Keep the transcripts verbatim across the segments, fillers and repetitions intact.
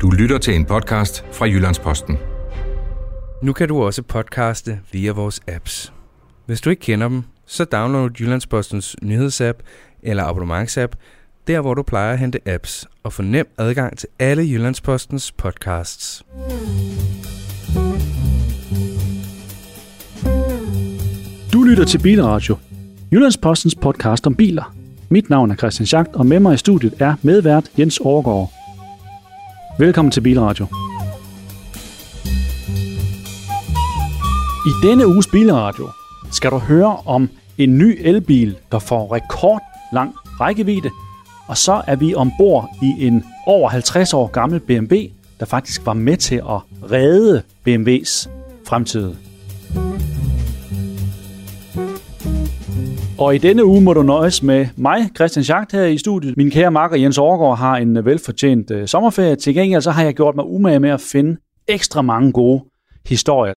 Du lytter til en podcast fra Jyllands-Posten. Nu kan du også podcaste via vores apps. Hvis du ikke kender dem, så download Jyllands-Postens nyhedsapp eller abonnementsapp, der hvor du plejer at hente apps, og få nem adgang til alle Jyllands-Postens podcasts. Du lytter til Bilradio, Jyllands-Postens podcast om biler. Mit navn er Christian Schacht, og med mig i studiet er medvært Jens Overgaard. Velkommen til Bilradio. I denne uges Bilradio skal du høre om en ny elbil, der får rekordlang rækkevidde, og så er vi ombord i en over halvtreds år gammel B M W, der faktisk var med til at redde B M W's fremtid. Og i denne uge må du nøjes med mig, Christian Schacht, her i studiet. Min kære makker Jens Overgaard har en velfortjent øh, sommerferie. Til gengæld så har jeg gjort mig umage med at finde ekstra mange gode historier.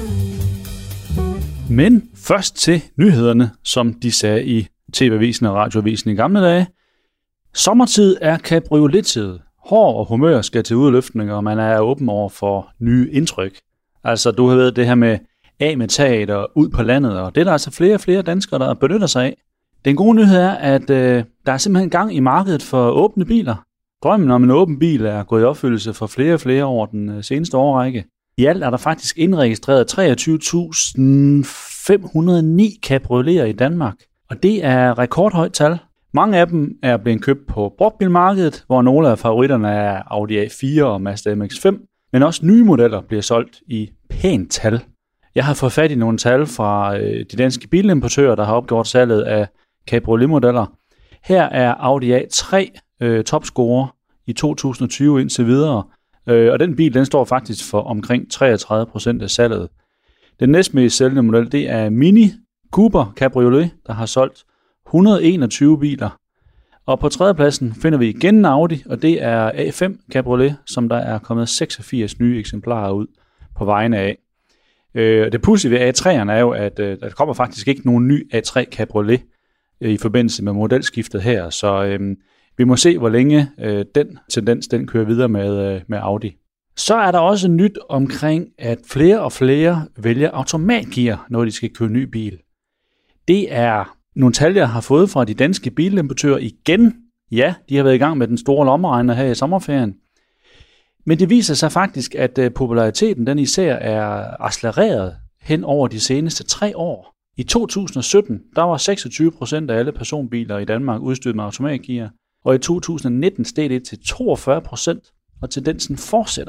Men først til nyhederne, som de sagde i T V-avisen og radioavisen i gamle dage. Sommertid er cabriolet-tid. Hår og humør skal til udløftning, og man er åben over for nye indtryk. Altså, du har ved det her med af med taget og ud på landet, og det er der altså flere og flere danskere, der benytter sig af. Den gode nyhed er, at øh, der er simpelthen gang i markedet for åbne biler. Drømmen om en åben bil er gået i opfyldelse for flere og flere over den øh, seneste årrække. I alt er der faktisk indregistreret treogtyve tusind fem hundrede og ni cabrioleter i Danmark, og det er rekordhøjt tal. Mange af dem er blevet købt på brugtbilmarkedet, hvor nogle af favoritterne er Audi A fire og Mazda M X fem, men også nye modeller bliver solgt i pænt tal. Jeg har fået fat i nogle tal fra øh, de danske bilimportører, der har opgjort salget af cabriolet-modeller. Her er Audi A tre øh, topscorer i to tusind og tyve indtil videre, øh, og den bil den står faktisk for omkring treogtredive procent af salget. Den næstmest sælgende model det er Mini Cooper Cabriolet, der har solgt et hundrede og enogtyve biler. Og på tredjepladsen finder vi igen en Audi, og det er A fem Cabriolet, som der er kommet seksogfirs nye eksemplarer ud på vegne af. Øh, det pudsige ved A tre'erne er jo, at øh, der kommer faktisk ikke nogen ny A tre Cabriolet øh, i forbindelse med modelskiftet her, så øh, vi må se, hvor længe øh, den tendens den kører videre med, øh, med Audi. Så er der også nyt omkring, at flere og flere vælger automatgear, når de skal købe ny bil. Det er nogle tal, jeg har fået fra de danske bilimportører igen. Ja, de har været i gang med den store lommeregner her i sommerferien. Men det viser sig faktisk, at populariteten den især er accelereret hen over de seneste tre år. I to tusind og sytten der var seksogtyve procent af alle personbiler i Danmark udstyret med automatgear, og i to tusind og nitten steg det til toogfyrre procent, og tendensen fortsætter.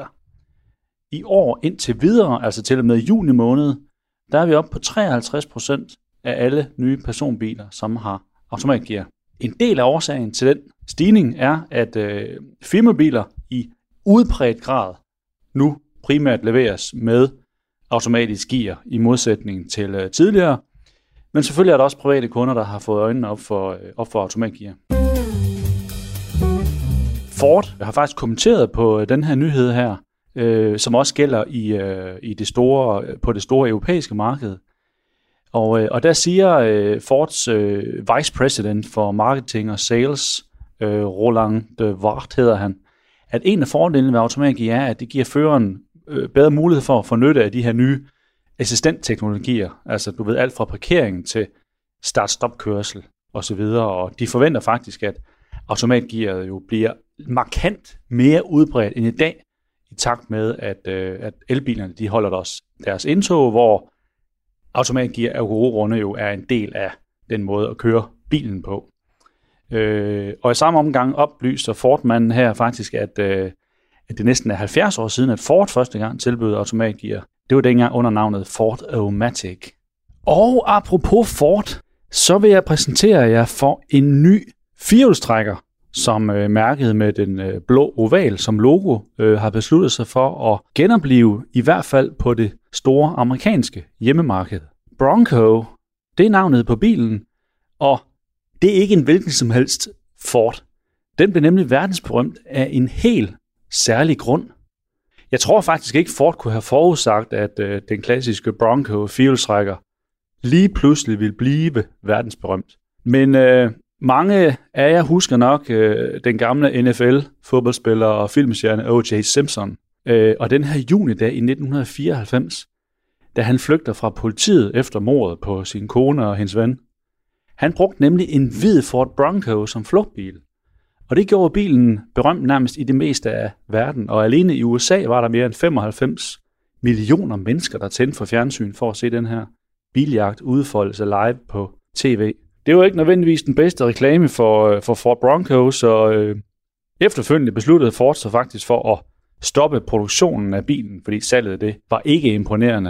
I år indtil videre, altså til og med juni måned, der er vi oppe på treoghalvtreds procent af alle nye personbiler, som har automatgear. En del af årsagen til den stigning er, at øh, firmabiler i udpræget grad nu primært leveres med automatisk gear i modsætning til øh, tidligere. Men selvfølgelig er der også private kunder, der har fået øjnene op for, øh, op for automatgear. Ford har faktisk kommenteret på den her nyhed her, øh, som også gælder i, øh, i det store, på det store europæiske marked. Og, øh, og der siger øh, Fords øh, vice president for marketing og sales, øh, Roland de Wart hedder han, at en af fordelene ved automatgear er, at det giver føreren øh, bedre mulighed for at få nytte af de her nye assistentteknologier. Altså du ved alt fra parkering til start-stop-kørsel osv. Og de forventer faktisk, at automatgearet jo bliver markant mere udbredt end i dag, i takt med, at, øh, at elbilerne de holder deres, deres indtog, hvor automatgear af gode grunde jo er en del af den måde at køre bilen på. Øh, og i samme omgang oplyser Ford-manden her faktisk, at, øh, at det næsten er halvfjerds år siden, at Ford første gang tilbød automatgear. Det var dengang under navnet Ford-O-Matic. Og apropos Ford, så vil jeg præsentere jer for en ny firehjulstrækker, som øh, mærket med den øh, blå oval som logo øh, har besluttet sig for at genopleve, i hvert fald på det store amerikanske hjemmemarked. Bronco, det er navnet på bilen, og det er ikke en hvilken som helst Ford. Den blev nemlig verdensberømt af en helt særlig grund. Jeg tror faktisk ikke, Ford kunne have forudsagt, at øh, den klassiske Bronco firehjulstrækker lige pludselig ville blive verdensberømt. Men øh, Mange af jer husker nok øh, den gamle N F L-fodboldspiller og filmstjerne O J Simpson. Øh, og den her junidag i nitten fireoghalvfems, da han flygter fra politiet efter mordet på sin kone og hendes ven. Han brugte nemlig en hvid Ford Bronco som flugtbil. Og det gjorde bilen berømt nærmest i det meste af verden. Og alene i U S A var der mere end femoghalvfems millioner mennesker, der tændte for fjernsyn for at se den her biljagt udfolde sig live på tv. Det var ikke nødvendigvis den bedste reklame for, for Ford Bronco, så øh, efterfølgende besluttede Ford sig faktisk for at stoppe produktionen af bilen, fordi salget det var ikke imponerende.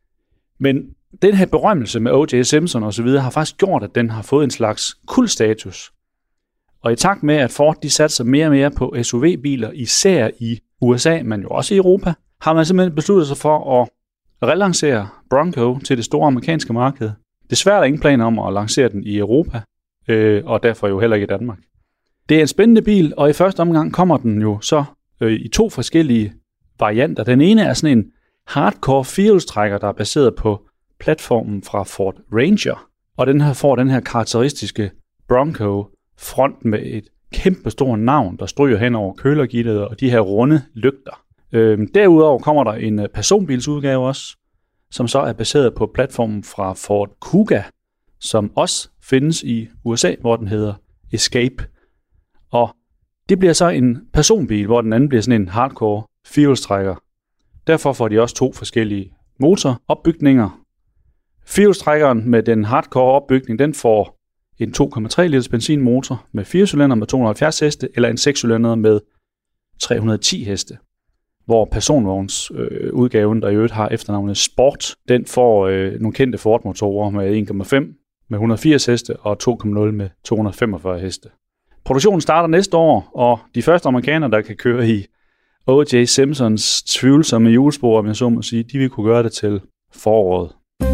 Men den her berømmelse med O J Simpson og så videre har faktisk gjort, at den har fået en slags kultstatus. Og i takt med, at Ford de satser mere og mere på S U V-biler, især i U S A, men jo også i Europa, har man simpelthen besluttet sig for at relancere Bronco til det store amerikanske marked. Desværre er der ingen planer om at lancere den i Europa, øh, og derfor jo heller ikke i Danmark. Det er en spændende bil, og i første omgang kommer den jo så øh, i to forskellige varianter. Den ene er sådan en hardcore firehjulstrækker, der er baseret på platformen fra Ford Ranger, og den her får den her karakteristiske Bronco front med et kæmpe stort navn, der stryger hen over kølergittet og de her runde lygter. Øhm, derudover kommer der en personbilsudgave også, som så er baseret på platformen fra Ford Kuga, som også findes i U S A, hvor den hedder Escape. Og det bliver så en personbil, hvor den anden bliver sådan en hardcore firehjulstrækker. Derfor får de også to forskellige motoropbygninger. Firehjulstrækkeren med den hardcore opbygning, den får en to komma tre liters benzinmotor med fire cylinder med to hundrede og halvfjerds heste, eller en seks cylinder med tre hundrede og ti heste. Hvor personvogns øh, udgaven, der i øvrigt har efternavnet Sport, den får øh, nogle kendte Ford-motorer med en komma fem med et hundrede og firs heste og to komma nul med to hundrede og femogfyrre heste. Produktionen starter næste år, og de første amerikanere, der kan køre i O J Simpsons tvivlsomme hjulspor, om jeg så må sige, de vil kunne gøre det til foråret.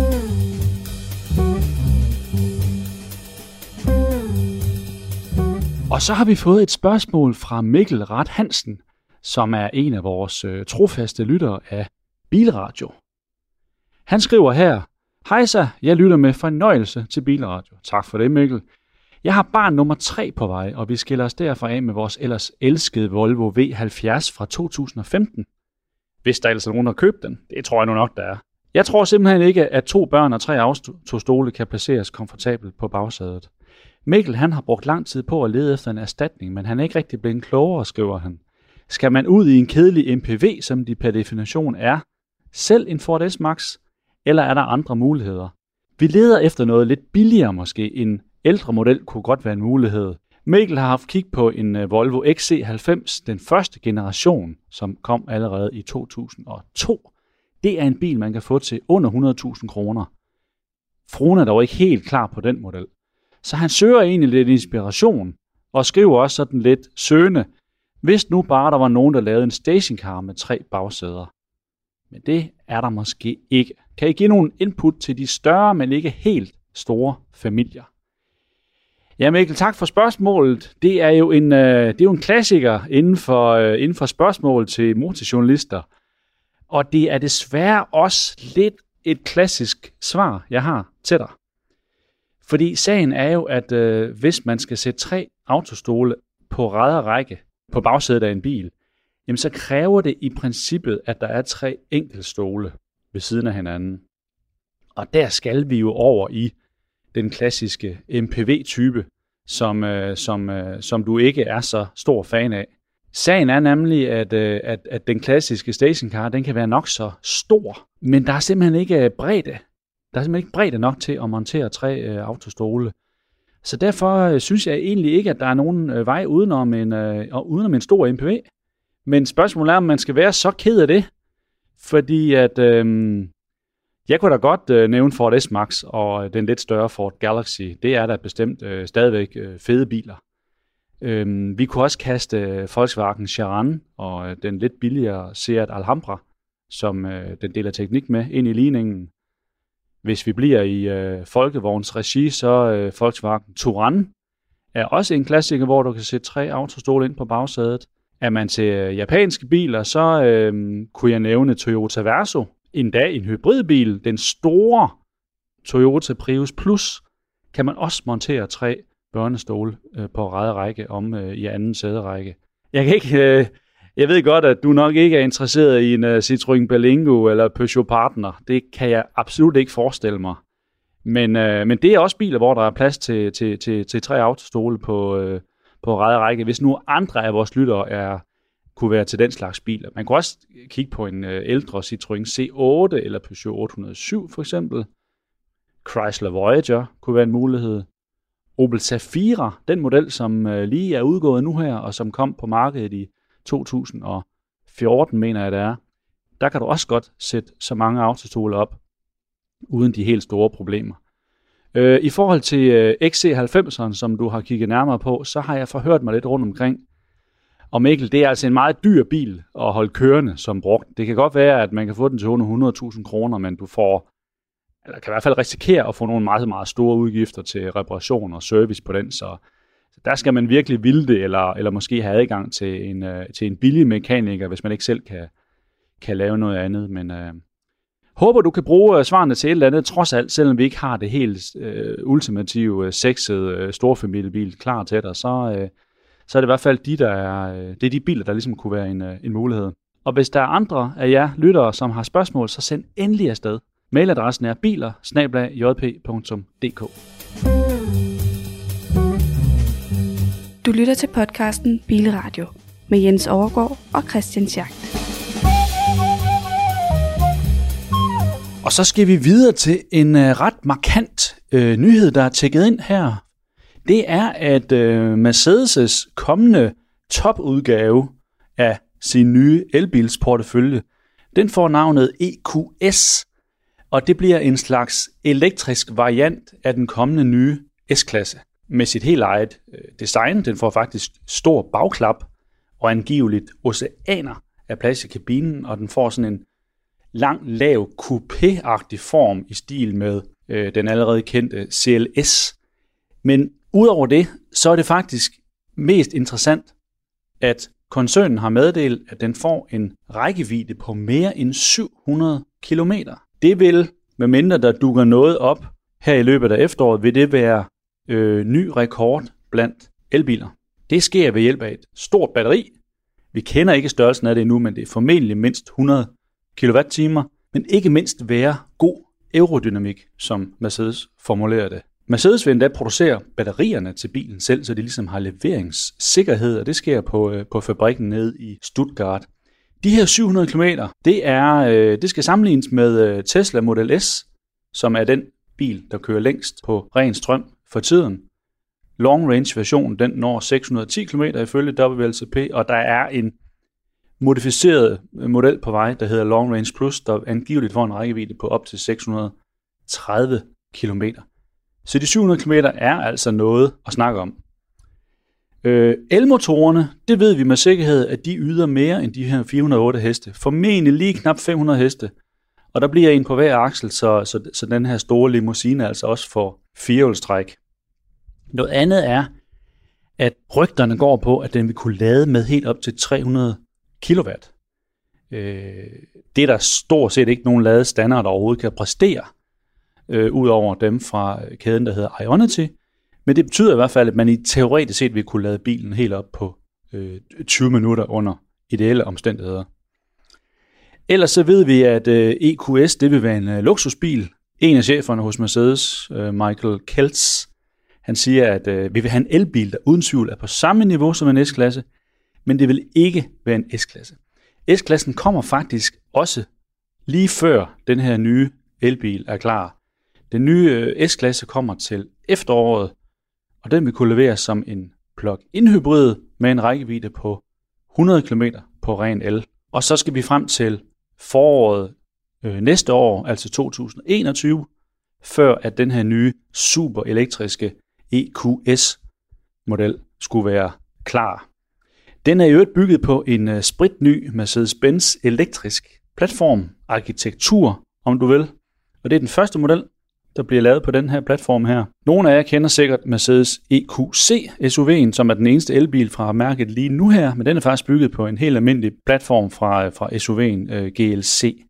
Og så har vi fået et spørgsmål fra Mikkel Rat Hansen, som er en af vores øh, trofaste lyttere af Bilradio. Han skriver her: Hejsa, jeg lytter med fornøjelse til Bilradio. Tak for det, Mikkel. Jeg har barn nummer tre på vej, og vi skiller os derfor af med vores ellers elskede Volvo V halvfjerds fra to tusind og femten. Hvis der ellers er nogen, der køber den, det tror jeg nu nok, der er. Jeg tror simpelthen ikke, at to børn og tre autostole kan placeres komfortabelt på bagsædet. Mikkel han har brugt lang tid på at lede efter en erstatning, men han er ikke rigtig blevet klogere, skriver han. Skal man ud i en kedelig M P V, som de per definition er, selv en Ford S-Max, eller er der andre muligheder? Vi leder efter noget lidt billigere måske. En ældre model kunne godt være en mulighed. Mikkel har haft kig på en Volvo X C halvfems, den første generation, som kom allerede i to tusind og to. Det er en bil, man kan få til under hundrede tusind kroner. Fruen er dog ikke helt klar på den model. Så han søger egentlig lidt inspiration, og skriver også sådan lidt søgende: hvis nu bare der var nogen, der lavede en stationcar med tre bagsæder. Men det er der måske ikke. Kan I give nogle input til de større, men ikke helt store familier? Ja, Mikkel, tak for spørgsmålet. Det er jo en, øh, det er jo en klassiker inden for, øh, inden for spørgsmål til motorjournalister. Og det er desværre også lidt et klassisk svar, jeg har til dig. Fordi sagen er jo, at øh, hvis man skal sætte tre autostole på ræd og række på bagsædet af en bil, jamen så kræver det i princippet, at der er tre enkeltstole ved siden af hinanden. Og der skal vi jo over i den klassiske M P V-type, som, øh, som, øh, som du ikke er så stor fan af. Sagen er nemlig, at, øh, at, at den klassiske stationcar, den kan være nok så stor, men der er simpelthen ikke bredde. Der er simpelthen ikke bredde nok til at montere tre øh, autostole. Så derfor øh, synes jeg egentlig ikke, at der er nogen øh, vej udenom en, øh, udenom en stor M P V. Men spørgsmålet er, om man skal være så ked af det. Fordi at øh, jeg kunne da godt øh, nævne Ford S-Max og den lidt større Ford Galaxy. Det er da bestemt øh, stadigvæk øh, fede biler. Øh, vi kunne også kaste øh, Volkswagen Charan og øh, den lidt billigere Seat Alhambra, som øh, den deler teknik med, ind i ligningen. Hvis vi bliver i øh, folkevogns regi, så øh, Volkswagen Touran er også en klassiker, hvor du kan sætte tre autostole ind på bagsædet. Er man til øh, japanske biler, så øh, kunne jeg nævne Toyota Verso. Endda en hybridbil, den store Toyota Prius Plus, kan man også montere tre børnestole øh, på række række om øh, i anden sæderække. Jeg kan ikke... Øh, jeg ved godt, at du nok ikke er interesseret i en uh, Citroën Berlingo eller Peugeot Partner. Det kan jeg absolut ikke forestille mig. Men, øh, men det er også biler, hvor der er plads til, til, til, til tre autostole på, øh, på række række. Hvis nu andre af vores lyttere er, kunne være til den slags biler. Man kunne også kigge på en øh, ældre Citroën C otte eller Peugeot otte hundrede og syv for eksempel. Chrysler Voyager kunne være en mulighed. Opel Zafira, den model, som øh, lige er udgået nu her, og som kom på markedet i to tusind og fjorten, mener jeg det er. Der kan du også godt sætte så mange autostole op, uden de helt store problemer. Øh, I forhold til øh, X C halvfemseren, som du har kigget nærmere på, så har jeg forhørt mig lidt rundt omkring. Og Mikkel, det er altså en meget dyr bil at holde kørende som brugt. Det kan godt være, at man kan få den til under hundrede tusind kroner, men du får, eller kan i hvert fald risikere at få nogle meget, meget store udgifter til reparation og service på den, så der skal man virkelig ville det, eller, eller måske have adgang til en, uh, til en billig mekaniker, hvis man ikke selv kan, kan lave noget andet. Men uh, håber, du kan bruge uh, svarene til et eller andet, trods alt, selvom vi ikke har det helt uh, ultimative, uh, sexede uh, storfamiliebil klar til dig, så, uh, så er det i hvert fald de, der er, uh, det er de biler, der ligesom kunne være en, uh, en mulighed. Og hvis der er andre af jer lyttere, som har spørgsmål, så send endelig afsted. Mailadressen er biler bindestreg j p punktum d k. Du lytter til podcasten Bilradio med Jens Overgaard og Christian Schacht. Og så skal vi videre til en uh, ret markant uh, nyhed, der er tækket ind her. Det er, at uh, Mercedes' kommende topudgave af sin nye elbilsportefølje, den får navnet E Q S, og det bliver en slags elektrisk variant af den kommende nye S-klasse. Med sit helt eget øh, design. Den får faktisk stor bagklap og angiveligt oceaner af plads i kabinen, og den får sådan en lang, lav, coupé-agtig form i stil med øh, den allerede kendte C L S. Men udover det, så er det faktisk mest interessant, at koncernen har meddelt, at den får en rækkevidde på mere end syv hundrede kilometer. Det vil, medmindre der dukker noget op her i løbet af efteråret, vil det være Øh, ny rekord blandt elbiler. Det sker ved hjælp af et stort batteri. Vi kender ikke størrelsen af det endnu, men det er formentlig mindst hundrede kilowatt-timer, men ikke mindst være god aerodynamik, som Mercedes formulerer det. Mercedes vil endda producere batterierne til bilen selv, så de ligesom har leveringssikkerhed, og det sker på, øh, på fabrikken nede i Stuttgart. De her syv hundrede kilometer, det, er, øh, det skal sammenlignes med øh, Tesla Model S, som er den bil, der kører længst på ren strøm for tiden. Long range versionen, den når seks hundrede og ti kilometer ifølge W L T P, og der er en modificeret model på vej, der hedder Long Range Plus, der angiveligt får en rækkevidde på op til seks hundrede og tredive kilometer. Så de syv hundrede kilometer er altså noget at snakke om. Øh, elmotorerne, det ved vi med sikkerhed, at de yder mere end de her fire hundrede og otte heste. Formentlig lige knap fem hundrede heste. Og der bliver en på hver aksel, så, så, så den her store limousine altså også får firehjulstræk. Noget andet er, at rygterne går på, at den vil kunne lade med helt op til tre hundrede kilowatt. Øh, det er der stort set ikke nogen ladestander, der overhovedet kan præstere, øh, ud over dem fra kæden, der hedder Ionity. Men det betyder i hvert fald, at man i teoretisk set vil kunne lade bilen helt op på øh, tyve minutter under ideelle omstændigheder. Ellers så ved vi, at øh, E Q S det vil være en øh, luksusbil. En af cheferne hos Mercedes, øh, Michael Keltz, han siger, at øh, vi vil have en elbil, der uden tvivl er på samme niveau som en S-klasse, men det vil ikke være en S-klasse. S-klassen kommer faktisk også lige før den her nye elbil er klar. Den nye øh, S-klasse kommer til efteråret, og den vil kunne leveres som en plug-in hybrid med en rækkevidde på hundrede kilometer på ren el. Og så skal vi frem til foråret øh, næste år, altså to tusind og enogtyve, før at den her nye super elektriske E Q S-model skulle være klar. Den er i øvrigt bygget på en uh, spritny Mercedes-Benz elektrisk platform, arkitektur, om du vil. Og det er den første model, der bliver lavet på den her platform her. Nogle af jer kender sikkert Mercedes E Q C S U V'en, som er den eneste elbil fra mærket lige nu her, men den er faktisk bygget på en helt almindelig platform fra, fra S U V'en uh, G L C.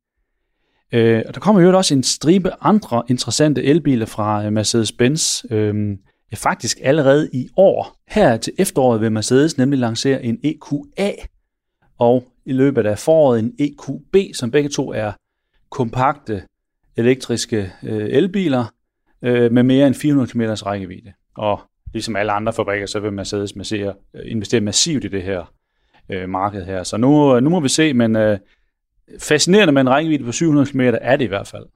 Uh, og der kommer jo også en stribe andre interessante elbiler fra uh, Mercedes-Benz. Uh, ja, faktisk allerede i år. Her til efteråret vil Mercedes nemlig lancere en E Q A, og i løbet af foråret en E Q B, som begge to er kompakte elektriske øh, elbiler øh, med mere end fire hundrede kilometer rækkevidde. Og ligesom alle andre fabrikker, så vil Mercedes massere, investere massivt i det her øh, marked her. Så nu, nu må vi se, men øh, fascinerende med en rækkevidde på syv hundrede kilometer er det i hvert fald.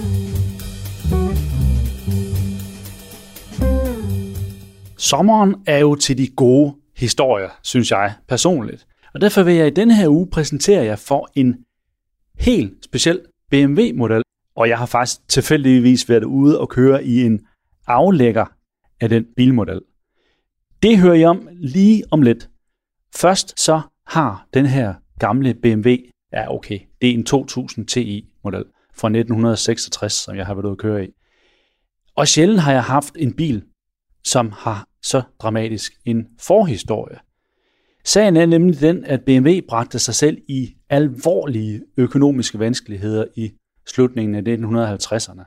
Sommeren er jo til de gode historier, synes jeg personligt. Og derfor vil jeg i denne her uge præsentere jer for en helt speciel B M W-model. Og jeg har faktisk tilfældigvis været ude og køre i en aflægger af den bilmodel. Det hører jeg om lige om lidt. Først så har den her gamle B M W, ja okay, det er en to tusind T I-model fra nitten seksogtres, som jeg har været ude at køre i. Og sjældent har jeg haft en bil, som har så dramatisk en forhistorie. Sagen er nemlig den, at B M W bragte sig selv i alvorlige økonomiske vanskeligheder i slutningen af nitten halvtredserne.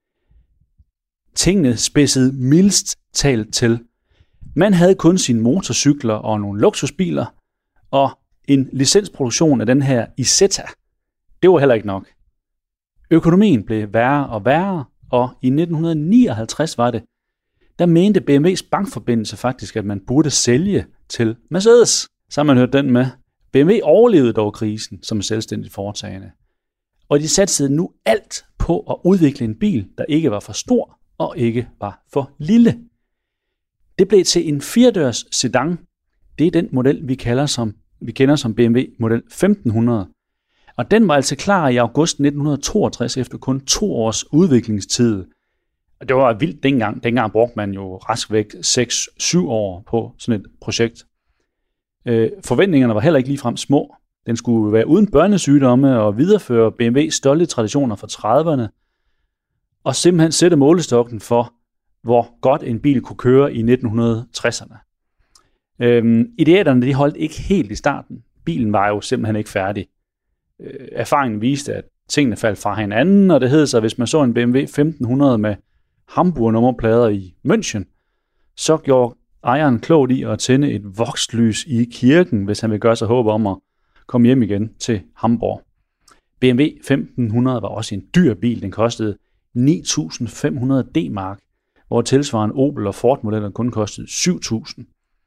Tingene spidsede mildest talt til. Man havde kun sine motorcykler og nogle luksusbiler, og en licensproduktion af den her Isetta, det var heller ikke nok. Økonomien blev værre og værre, og i nitten nioghalvtreds var det, der mente B M W's bankforbindelse faktisk, at man burde sælge til Mercedes. Så har man hørt den med. B M W overlevede dog krisen som selvstændigt foretagende. Og de satsede nu alt på at udvikle en bil, der ikke var for stor og ikke var for lille. Det blev til en firedørs sedan. Det er den model, vi, kalder som, vi kender som B M W model femten hundrede. Og den var altså klar i august nitten toogtres efter kun to års udviklingstid. Og det var vildt dengang. Dengang brugte man jo rask væk seks syv år på sådan et projekt. Øh, forventningerne var heller ikke ligefrem små. Den skulle være uden børnesygdomme og videreføre B M W's stolte traditioner fra trediverne. Og simpelthen sætte målestokken for, hvor godt en bil kunne køre i nitten tresserne. Øhm, ideaterne de holdt ikke helt i starten. Bilen var jo simpelthen ikke færdig. Øh, erfaringen viste, at tingene faldt fra hinanden, og det hed så, at hvis man så en B M W femten hundrede med Hamburg-nummerplader i München, så gjorde ejeren klogt i at tænde et vokslys i kirken, hvis han ville gøre sig håb om at komme hjem igen til Hamburg. B M W femten hundrede var også en dyr bil. Den kostede ni tusind fem hundrede D-mark, hvor tilsvarende Opel og Ford-modeller kun kostede syv tusind.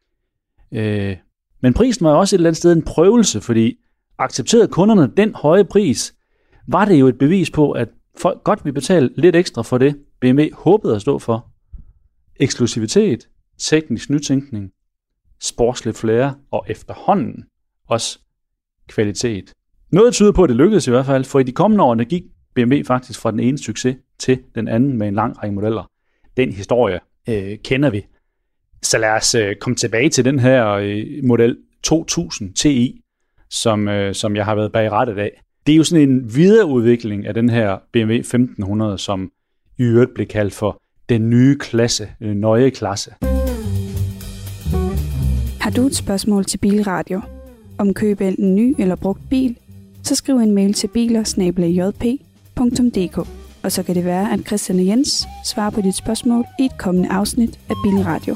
Øh, men prisen var også et eller andet sted en prøvelse, fordi accepterede kunderne den høje pris, var det jo et bevis på, at folk godt vil betale lidt ekstra for det, B M W håbede at stå for. Eksklusivitet, teknisk nytænkning, sportslig flair og efterhånden også kvalitet. Noget tyder på, at det lykkedes i hvert fald, for i de kommende år gik B M W faktisk fra den ene succes til den anden med en lang række modeller. Den historie øh, kender vi. Så lad os øh, komme tilbage til den her øh, model to tusind T I, som, øh, som jeg har været bag rattet af. Det er jo sådan en videreudvikling af den her B M W femten hundrede, som i øvrigt blev kaldt for den nye klasse, øh, nøje klasse. Har du et spørgsmål til Bilradio om køb af en ny eller brugt bil, så skriv en mail til biler bindestreg j p punktum d k, og så kan det være, at Christian og Jens svarer på dit spørgsmål i et kommende afsnit af Bilradio.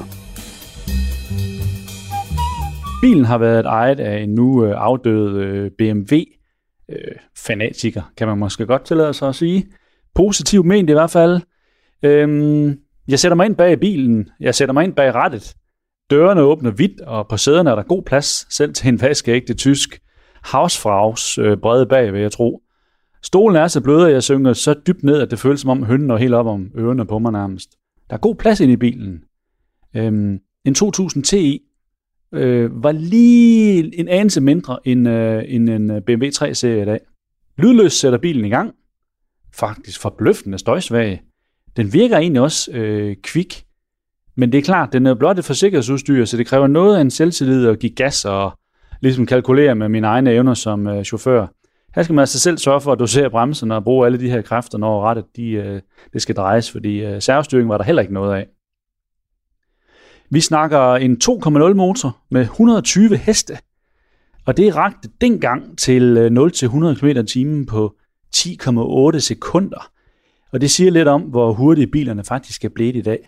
Bilen har været ejet af en nu afdød B M W-fanatiker, kan man måske godt tillade sig at sige. Positivt ment i hvert fald. Jeg sætter mig ind bag bilen, jeg sætter mig ind bag rattet. Dørene åbner vidt, og på sæderne er der god plads, selv til en vaskeægte tysk Hausfraus øh, brede bag, vil jeg tro. Stolen er så blød, at jeg synger så dybt ned, at det føles som om hønnen når helt op om ørerne på mig nærmest. Der er god plads inde i bilen. Øhm, en to tusind T I øh, var lige en anelse mindre end, øh, end en B M W tre serie i dag. Lydløst sætter bilen i gang. Faktisk forbløffende støjsvag. Den virker egentlig også øh, kvik. Men det er klart, den er blot et forsikringsudstyr, så det kræver noget af en selvtillid at give gas og ligesom kalkulere med mine egne evner som øh, chauffør. Her skal man altså selv sørge for at dosere bremserne og bruge alle de her kræfter, når rettet de, øh, det skal drejes, fordi øh, servostyring var der heller ikke noget af. Vi snakker en to komma nul motor med et hundrede og tyve heste, og det rakte dengang til nul til hundrede kilometer i timen på ti komma otte sekunder. Og det siger lidt om, hvor hurtige bilerne faktisk er blevet i dag.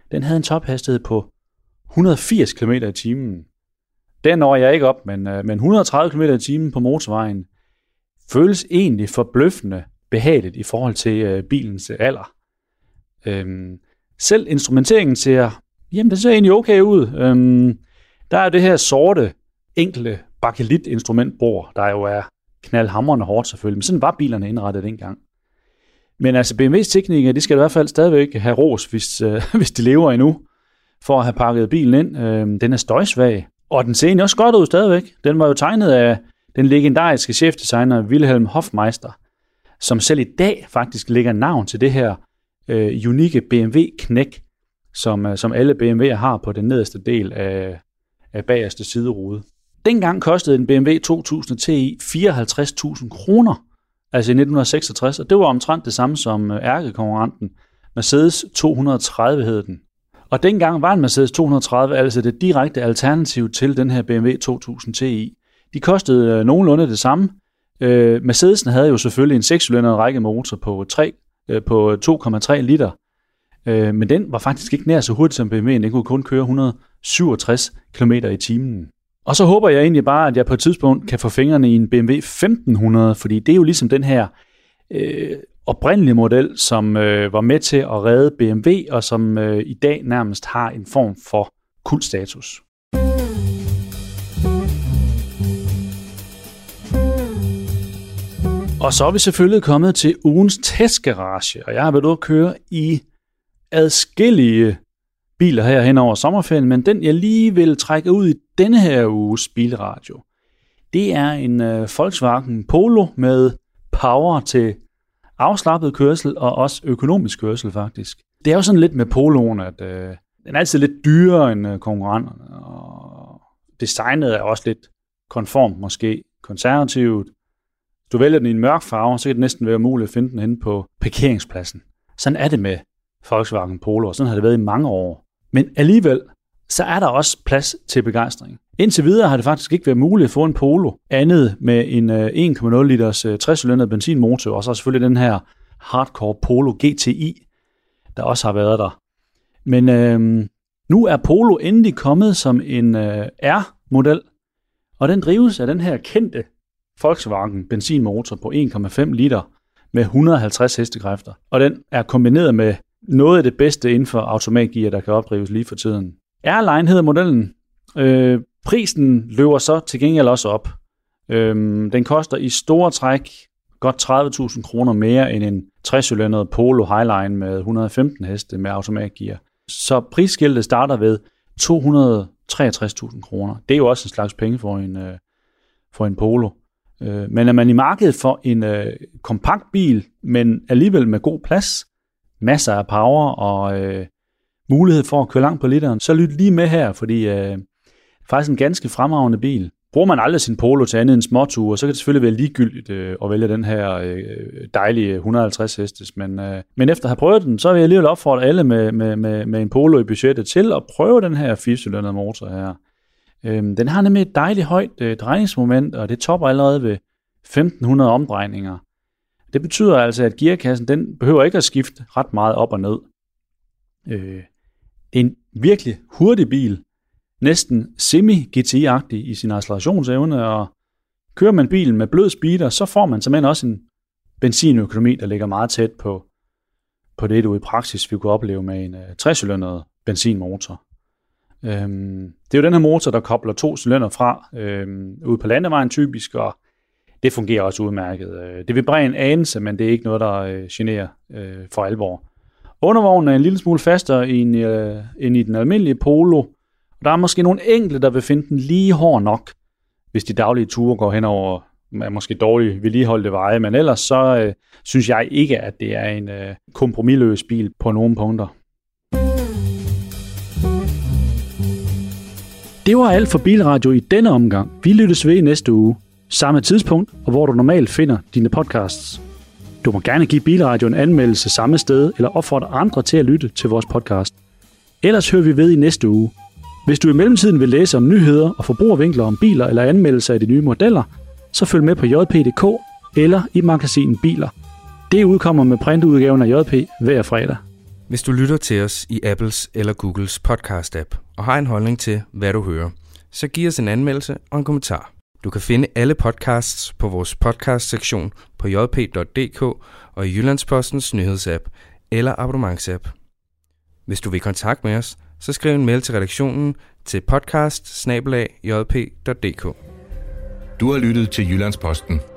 den havde en tophastighed på et hundrede og firs kilometer i timen. Den når jeg ikke op, men, men et hundrede og tredive kilometer i timen på motorvejen føles egentlig forbløffende behageligt i forhold til øh, bilens alder. Øhm, selv instrumenteringen ser, jamen det ser egentlig okay ud. Øhm, der er det her sorte, enkle bakelit-instrumentbord, der jo er knaldhamrende hårdt selvfølgelig, men sådan var bilerne indrettet dengang. Men altså B M W's teknikere, de skal i hvert fald stadigvæk have ros, hvis, øh, hvis de lever endnu, for at have pakket bilen ind. Øhm, den er støjsvag, og den ser egentlig også godt ud stadigvæk. Den var jo tegnet af den legendariske chefdesigner Wilhelm Hofmeister, som selv i dag faktisk lægger navn til det her øh, unikke B M W-knæk, som, øh, som alle B M W'er har på den nederste del af, af bagerste siderude. Dengang kostede en B M W to tusind Ti fireoghalvtreds tusind kroner, altså i nitten seksogtres, og det var omtrent det samme som ærkekonkurrenten Mercedes to hundrede og tredive hed den. Og dengang var en Mercedes to hundrede og tredive altså det direkte alternativ til den her B M W to tusind Ti. De kostede øh, nogenlunde det samme. Øh, Mercedesen havde jo selvfølgelig en sekscylindret rækkemotor på, tre, øh, på to komma tre liter, øh, men den var faktisk ikke nær så hurtig som B M W'en. Den kunne kun køre et hundrede og syvogtres kilometer i timen. Og så håber jeg egentlig bare, at jeg på et tidspunkt kan få fingrene i en B M W femten hundrede, fordi det er jo ligesom den her øh, oprindelige model, som øh, var med til at redde B M W, og som øh, i dag nærmest har en form for kultstatus. Og så er vi selvfølgelig kommet til ugens testgarage, og jeg har været ude at køre i adskillige biler her hen over sommerferien, men den jeg lige vil trække ud i denne her uges bilradio, det er en uh, Volkswagen Polo med power til afslappet kørsel og også økonomisk kørsel faktisk. Det er jo sådan lidt med Poloen, at uh, den er altid lidt dyrere end uh, konkurrenterne, og designet er også lidt konformt måske, konservativt. Hvis du vælger den i en mørk farve, så kan det næsten være muligt at finde den henne på parkeringspladsen. Sådan er det med Volkswagen Polo, og sådan har det været i mange år. Men alligevel, så er der også plads til begejstring. Indtil videre har det faktisk ikke været muligt at få en Polo andet med en en komma nul liters tres-cylindret benzinmotor, og så selvfølgelig den her hardcore Polo G T I, der også har været der. Men øh, nu er Polo endelig kommet som en øh, R-model, og den drives af den her kendte Volkswagen benzinmotor på en komma fem liter med et hundrede og halvtreds hestekræfter. Og den er kombineret med noget af det bedste inden for automatgear, der kan opdrives lige for tiden. R-Line hedder modellen. Øh, prisen løber så til gengæld også op. Øh, den koster i store træk godt tredive tusind kroner mere end en tres-cylindret Polo Highline med et hundrede og femten heste med automatgear. Så prisskiltet starter ved to hundrede og treogtres tusind kroner. Det er jo også en slags penge for en, øh, for en Polo. Øh, men er man i markedet for en øh, kompakt bil, men alligevel med god plads, masser af power og øh, mulighed for at køre langt på literen, så lyt lige med her, fordi øh, faktisk en ganske fremragende bil. Bruger man aldrig sin Polo til andet end småture, så kan det selvfølgelig være ligegyldigt øh, at vælge den her øh, dejlige et hundrede og halvtreds hestes, men, øh, men efter at have prøvet den, så vil jeg alligevel opfordre alle med, med, med, med en Polo i budgettet til at prøve den her firecylindrede motor her. Øh, den har nemlig et dejligt højt øh, drejningsmoment, og det topper allerede ved femten hundrede omdrejninger. Det betyder altså, at gearkassen den behøver ikke at skifte ret meget op og ned. Øh, det er en virkelig hurtig bil, næsten semi-G T I-agtig i sin accelerationsevne, og kører man bilen med blød speeder, så får man simpelthen også en benzinøkonomi, der ligger meget tæt på, på det, du i praksis vil kunne opleve med en uh, tres-cylindret benzinmotor. Øhm, det er jo den her motor, der kobler to cylinder fra øhm, ude på landevejen typisk, og det fungerer også udmærket. Det vibrerer en anelse, men det er ikke noget, der øh, generer øh, for alvor. Undervognen er en lille smule fastere end, øh, end i den almindelige Polo. Der er måske nogle enkelte, der vil finde den lige hård nok, hvis de daglige ture går hen over er måske dårligt vedligeholdte veje, men ellers så øh, synes jeg ikke, at det er en øh, kompromisløs bil på nogle punkter. Det var alt for Bilradio i denne omgang. Vi lyttes ved i næste uge. Samme tidspunkt, og hvor du normalt finder dine podcasts. Du må gerne give Bilradio en anmeldelse samme sted, eller opfordre andre til at lytte til vores podcast. Ellers hører vi ved i næste uge. Hvis du i mellemtiden vil læse om nyheder og forbrugervinkler om biler eller anmeldelser af de nye modeller, så følg med på j p punktum d k eller i magasinet Biler. Det udkommer med printudgaven af J P hver fredag. Hvis du lytter til os i Apples eller Googles podcast-app og har en holdning til, hvad du hører, så giv os en anmeldelse og en kommentar. Du kan finde alle podcasts på vores podcast-sektion på j p punktum d k og i Jyllandspostens nyhedsapp eller abonnementsapp. Hvis du vil kontakte med os, så skriv en mail til redaktionen til podcast bindestreg j p punktum d k. Du har lyttet til Jyllandsposten.